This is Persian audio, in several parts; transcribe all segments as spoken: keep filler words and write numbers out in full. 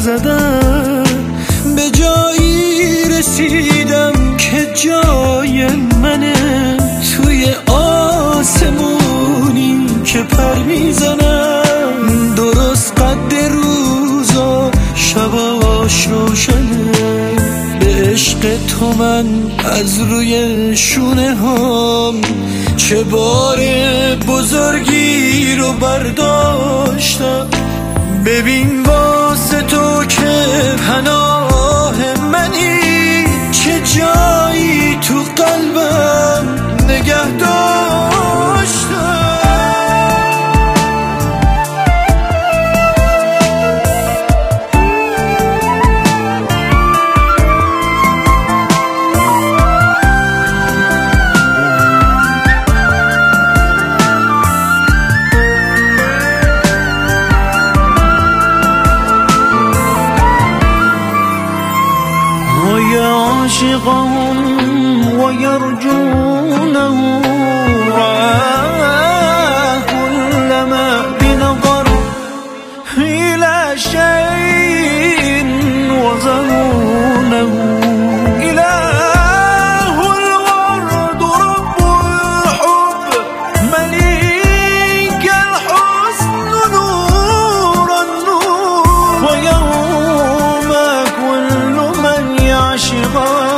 زدم، به جایی رسیدم که جای منه، توی آسمونی که پر میزنم، درست قد روزا شباش روشنه. به عشق تو من از روی شونه هم چه بار بزرگی رو برداشتم. ببین واسه تو که پناه منی، چه جایی تو قلبم نگه داشتم. عاشقهم ويرجونه كلما بنظر إلى شيء وظنونه. إله الورد رب الحب مليك الحسن نور النور، ويوم كل من يعشق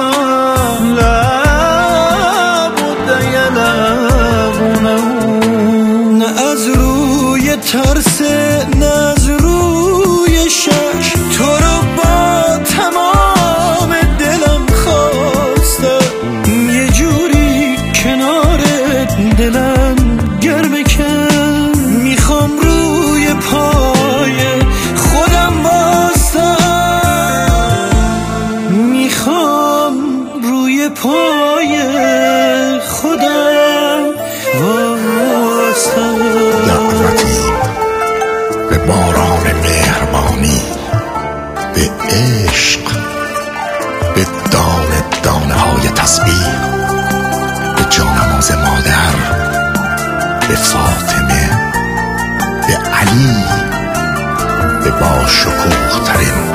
ترس نه از روی شک، تو رو با تمام دلم خواستم، یه جوری کنارت دلم گرمه کن. میخوام روی پای خودم باشم، میخوام روی پای خودم باشم. به باران مهربانی، به عشق، به دانه دانه های تسبیح، به جانماز مادر، به فاطمه، به علی، به با شکوه ترین